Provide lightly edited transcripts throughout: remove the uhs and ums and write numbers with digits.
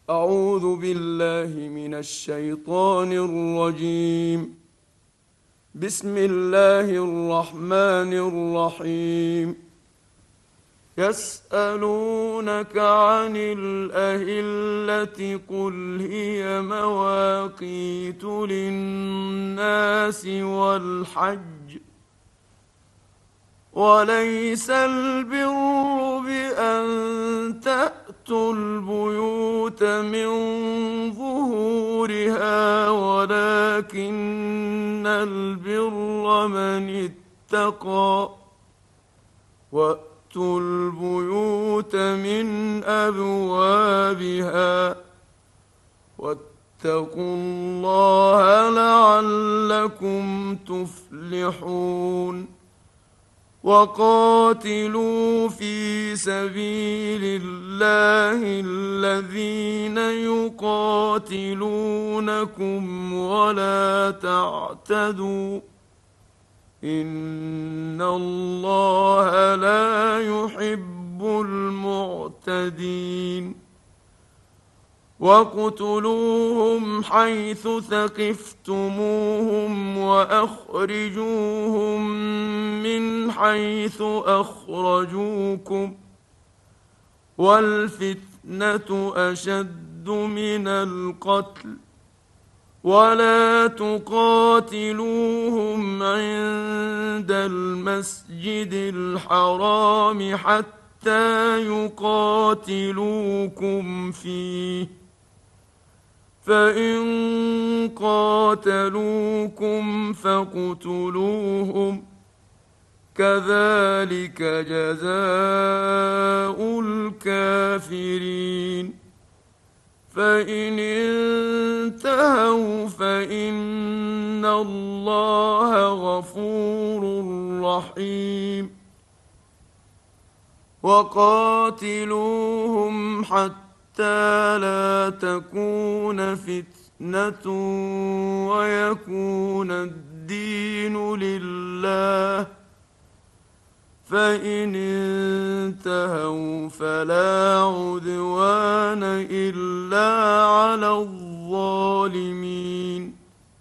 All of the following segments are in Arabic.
أعوذ بالله من الشيطان الرجيم. بسم الله الرحمن الرحيم. يسألونك عن الأهلة قل هي مواقيت للناس والحج، وليس البر بأن تأتوا البيوت من ظهورها، ولكن البر من اتقى. وأتوا البيوت من أبوابها، واتقوا الله لعلكم تفلحون. وقاتلوا في سبيل الله الذين يقاتلونكم ولا تعتدوا، إن الله لا يحب المعتدين. واقتلوهم حيث ثقفتموهم وأخرجوهم من حيث أخرجوكم، والفتنة أشد من القتل. ولا تقاتلوهم عند المسجد الحرام حتى يقاتلوكم فيه، فإن قاتلوكم فاقتلوهم، كذلك جزاء الكافرين. فإن انتهوا فإن الله غفور رحيم. وقاتلوهم حتى لا تكون فتنة ويكون الدين لله، فإن انتهوا فلا عدوان إلا على الظالمين.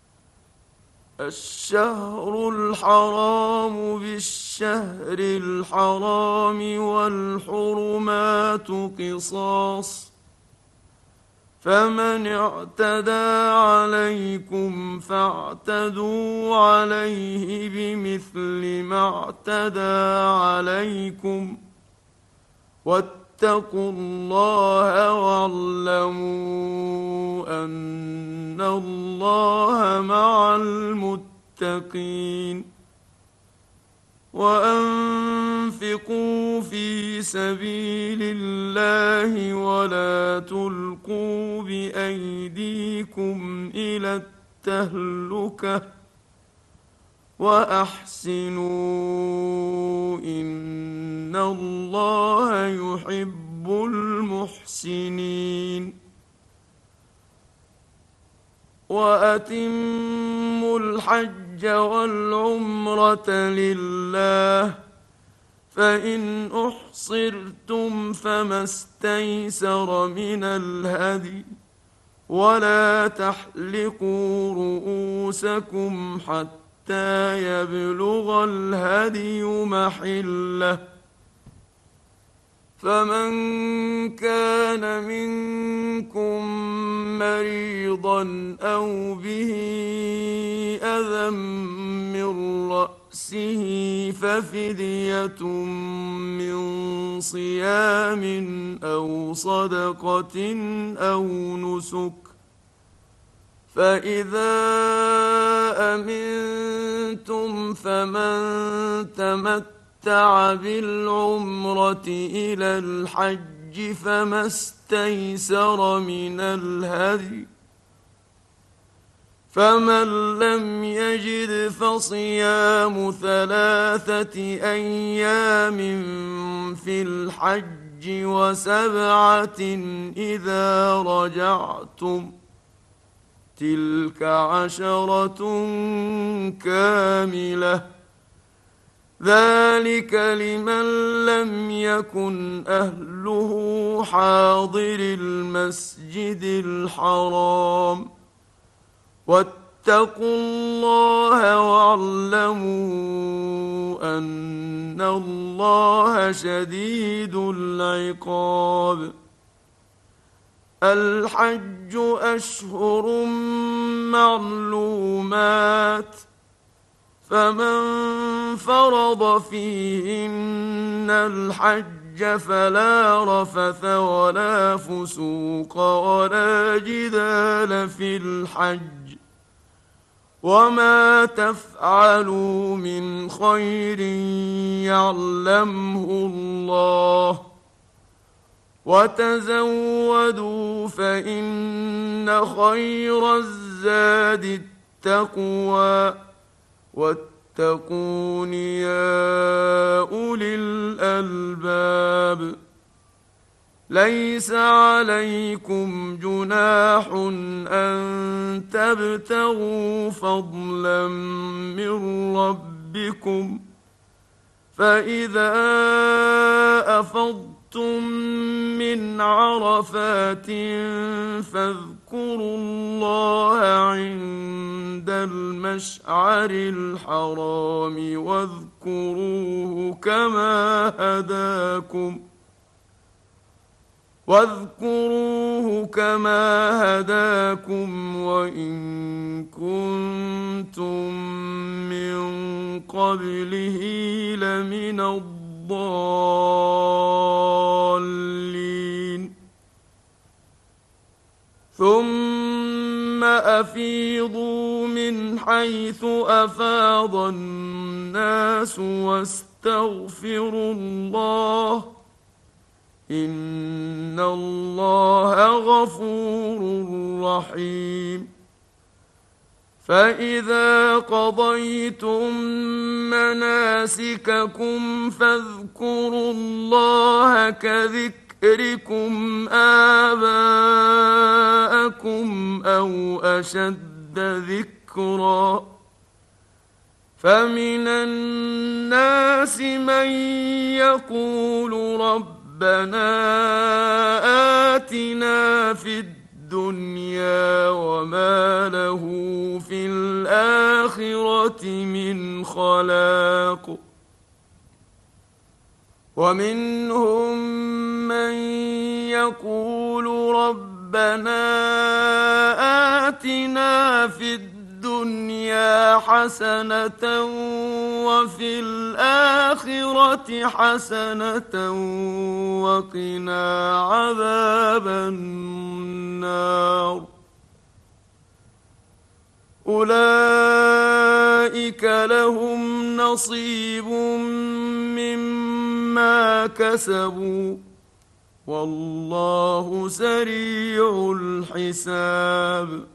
الشهر الحرام بالشهر الحرام والحرمات قصاص، فمن اعتدى عليكم فاعتدوا عليه بمثل ما اعتدى عليكم، واتقوا الله واعلموا أن الله مع المتقين. وأنفقوا في سبيل الله ولا تلقوا بأيديكم إلى التهلكة، وأحسنوا إن الله يحب المحسنين. وأتموا الحج والعمرة لله، فإن أحصرتم فما استيسر من الهدي، ولا تحلقوا رؤوسكم حتى يبلغ الهدي محله، فمن كان منكم مريضا أو به أذى من رأسه ففدية من صيام أو صدقة أو نسك، فإذا أمنتم فمن تمتع بالعمرة إلى الحج فما استيسر من الهدي، فمن لم يجد فصيام 3 أيام في الحج و7 إذا رجعتم، تلك 10 كاملة، ذلك لمن لم يكن أهله حاضر المسجد الحرام. واتقوا الله واعلموا أن الله شديد العقاب. الحج أشهر معلومات، فمن فرض فيهن الحج فلا رفث ولا فسوق ولا جدال في الحج، وما تفعلوا من خير يعلمه الله، وتزودوا فإن خير الزاد التقوى، واتقون يا أولي الألباب. ليس عليكم جناح أن تبتغوا فضلا من ربكم، فإذا أفضتم من عرفات فاذكروا الله عند المشعر الحرام واذكروه كما هداكم وإن كنتم من قبله لمن الضالين. ثم أفيضوا من حيث أفاض الناس واستغفروا الله، إن الله غفور رحيم. فإذا قضيتم مناسككم فاذكروا الله كذكركم آباءكم أو أشد ذكرا، فمن الناس من يقول ربنا آتنا في الدنيا وما له في الآخرة من خلاق، ومنهم من يقول ربنا آتنا في الدنيا حسنة وفي الآخرة حسنة وقنا عذاب النار. أولئك لهم نصيب مما كسبوا والله سريع الحساب.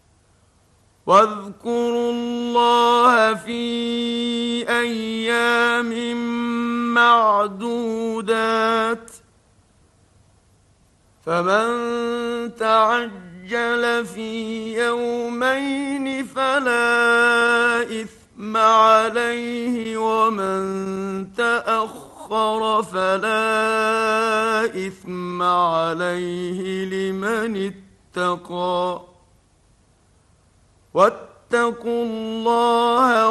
واذكروا الله في أيام معدودات، فمن تعجل في يومين فلا إثم عليه، ومن تأخر فلا إثم عليه لمن اتقى. واتقوا الله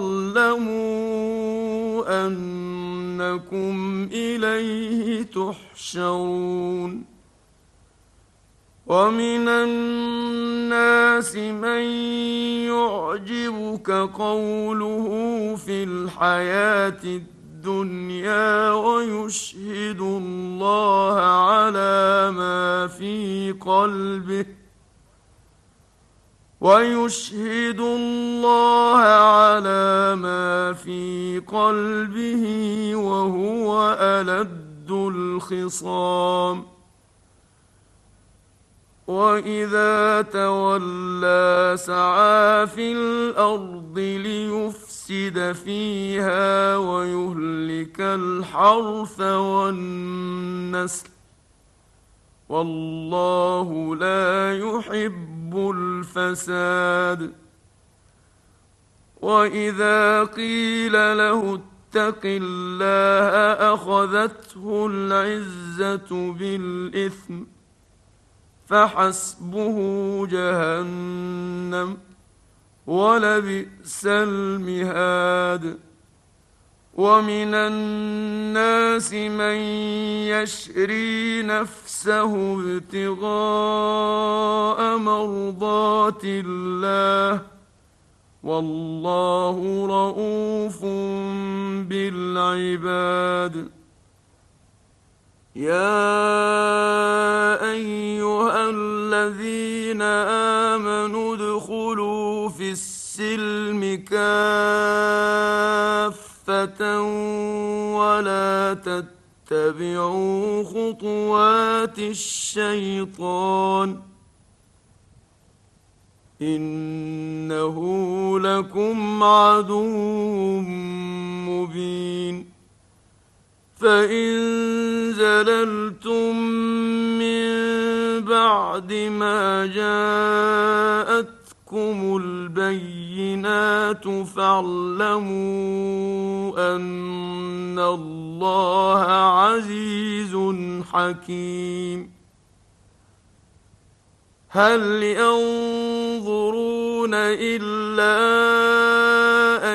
واعلموا أنكم إليه تحشرون. ومن الناس من يعجبك قوله في الحياة الدنيا ويشهد الله على ما في قلبه وهو ألد الخصام. وإذا تولى سعى في الأرض ليفسد فيها ويهلك الحرث والنسل، والله لا يحب الفساد. وإذا قيل له يتق الله أخذته العزة بالإثم فحسبه جهنم ولبئس المهاد. ومن الناس من يشري نفسه ابتغاء مرضات الله والله رءوف بالعباد. يا أيها الذين آمنوا ادخلوا في السلم كافة ولا تتبعوا خطوات الشيطان إنه لكم عدو مبين. فإن زللتم من بعد ما جاءتكم البينات فاعلموا أن الله عزيز حكيم. هل ينظرون إلا أن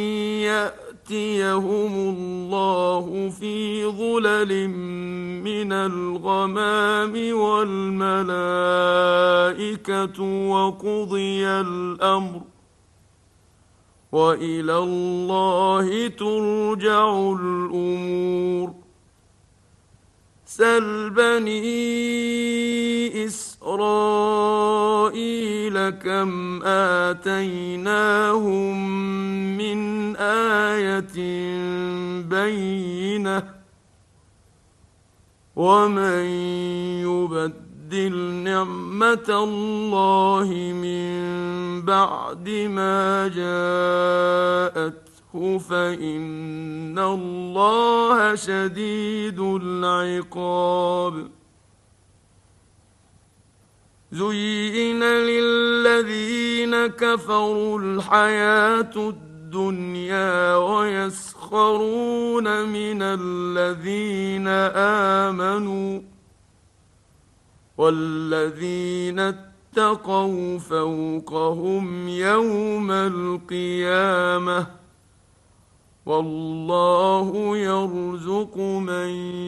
يأتيهم الله في ظلل من الغمام والملائكة وقضي الأمر وإلى الله ترجع الأمور. سل بني إسرائيل كم آتيناهم من آية بينة ومن يبدل نعمة الله من بعد ما جاءته فإن الله شديد العقاب. زين للذين كفروا الحياة الدنيا ويسخرون من الذين آمنوا والذين اتقوا فوقهم يوم القيامة والله يرزق من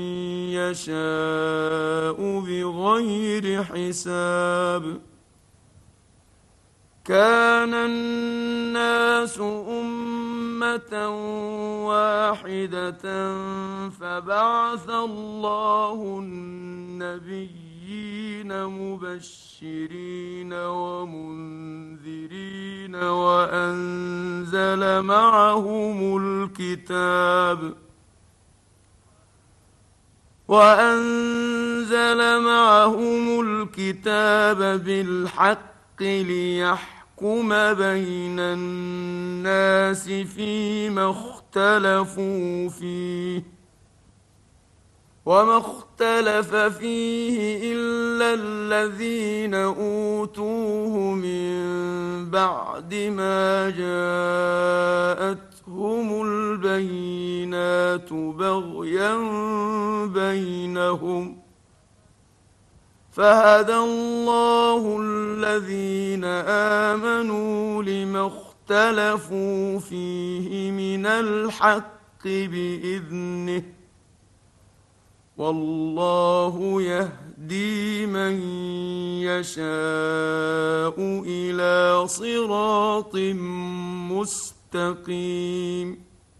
يشاء بغير حساب. كان الناس أمة واحدة فبعث الله النبيين مبشرين ومنذرين وأنزل معهم الكتاب بالحق ليحكم بين الناس فيما اختلفوا فيه وما اختلف فيه إلا الذين أوتوه من بعد ما جاءتهم البينات بغيا بينهم فهدى الله الذين آمنوا لما اختلفوا فيه من الحق بإذنه والله يهدي من يشاء إلى صراط مستقيم.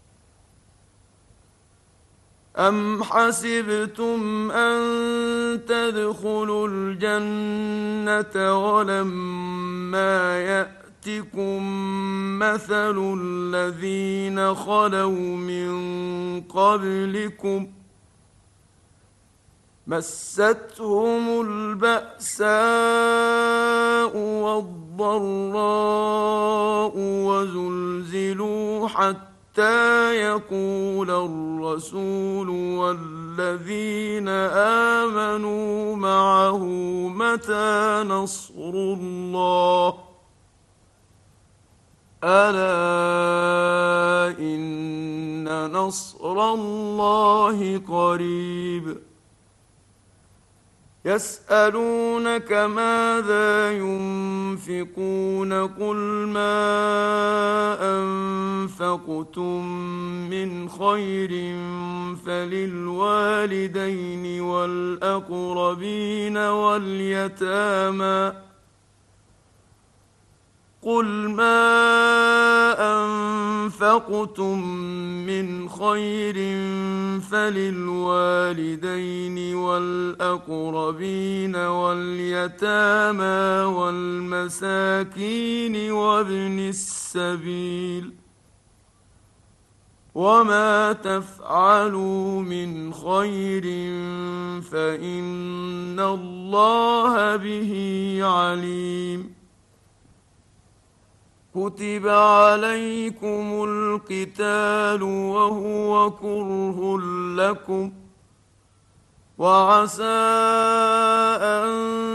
أم حسبتم أن تدخلوا الجنة ولما يأتكم مثل الذين خلوا من قبلكم مستهم البأساء والضراء وزلزلوا حتى يقول الرسول والذين آمنوا معه متى نصر الله ألا إن نصر الله قريب يسألونك ماذا ينفقون قل ما أنفقتم من خير فللوالدين والأقربين واليتامى قل ما أنفقتم من خير فللوالدين والأقربين واليتامى والمساكين وابن السبيل وما تفعلوا من خير فإن الله به عليم كتب عليكم القتال وهو كره لكم وعسى أن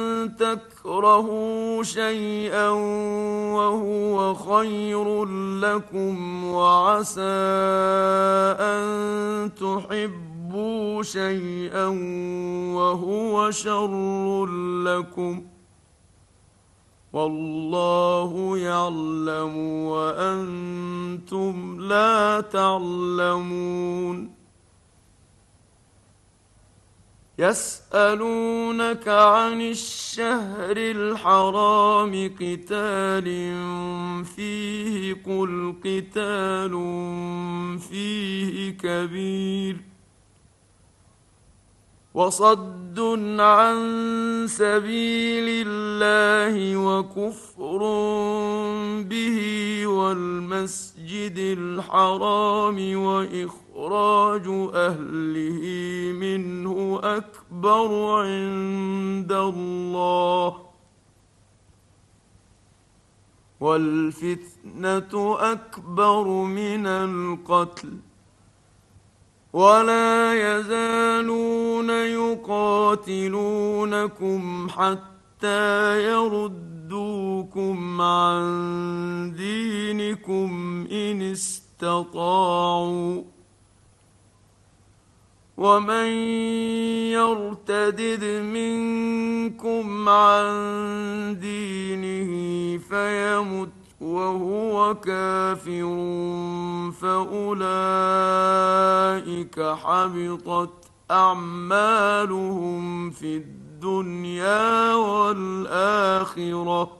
تكرهوا شيئا وهو خير لكم وعسى أن تحبوا شيئا وهو شر لكم والله يعلم وأنتم لا تعلمون يسألونك عن الشهر الحرام قتال فيه قل قتال فيه كبير وصد عن سبيل الله وكفر به والمسجد الحرام وإخراج أهله منه أكبر عند الله والفتنة أكبر من القتل ولا يزالون يقاتلونكم حتى يردوكم عن دينكم إن استطاعوا ومن يرتدد منكم عن دينه فيمت وهو كافر فأولئك حبطت أعمالهم في الدنيا والآخرة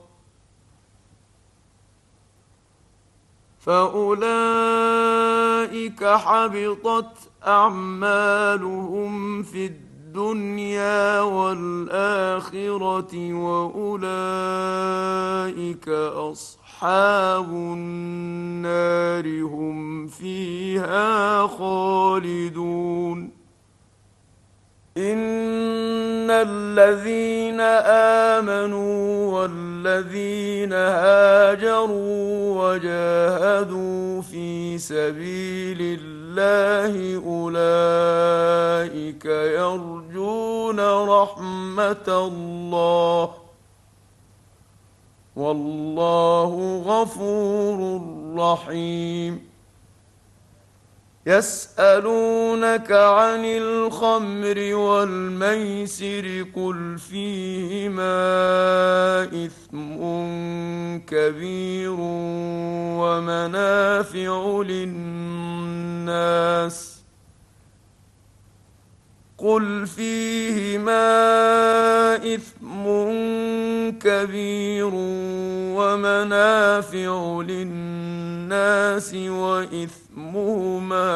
فأولئك حبطت أعمالهم في الدنيا والآخرة وأولئك أصحاب النار هم فيها خالدون إن الذين آمنوا والذين هاجروا وجاهدوا في سبيل الله أولئك يرجون رحمة الله والله غفور رحيم يسألونك عن الخمر والميسر قل فيهما إثم كبير ومنافع للناس قل فيهما إثم كبير ومنافع للناس وإثمهما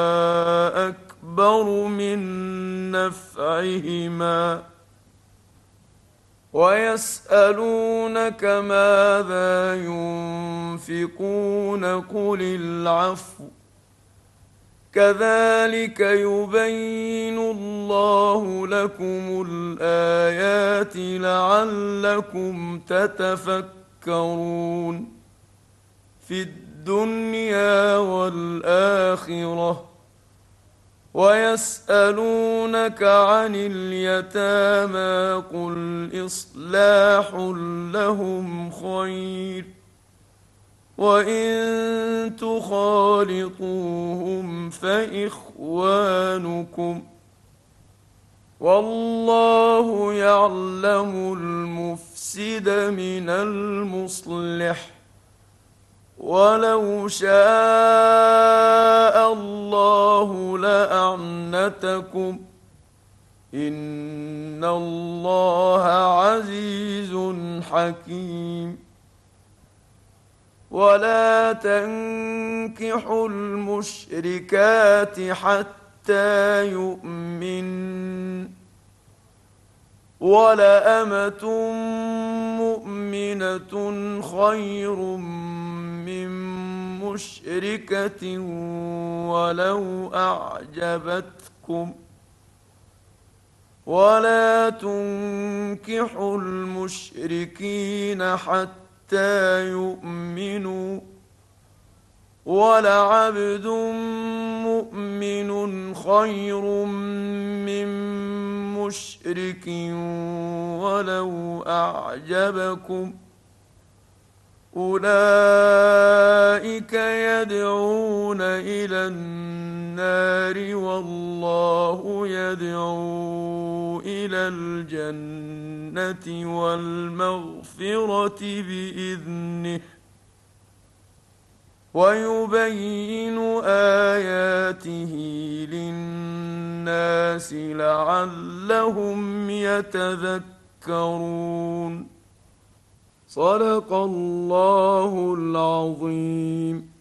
أكبر من نفعهما ويسألونك ماذا ينفقون قل العفو كذلك يبين الله لكم الآيات لعلكم تتفكرون في الدنيا والآخرة ويسألونك عن اليتامى قل إصلاح لهم خير وإن تخالطوهم فإخوانكم والله يعلم المفسد من المصلح ولو شاء الله لأعنتكم إن الله عزيز حكيم ولا تنكحوا المشركات حتى يؤمنن ولأمة مؤمنة خير من مشركة ولو أعجبتكم ولا تنكحوا المشركين حتى يؤمنوا ولعبد مؤمن خير من مشرك ولو أعجبكم أولئك يدعون إلى النار والله يدعو إلى الجنة والمغفرة بإذنه ويبين آياته للناس لعلهم يتذكرون صدق الله العظيم.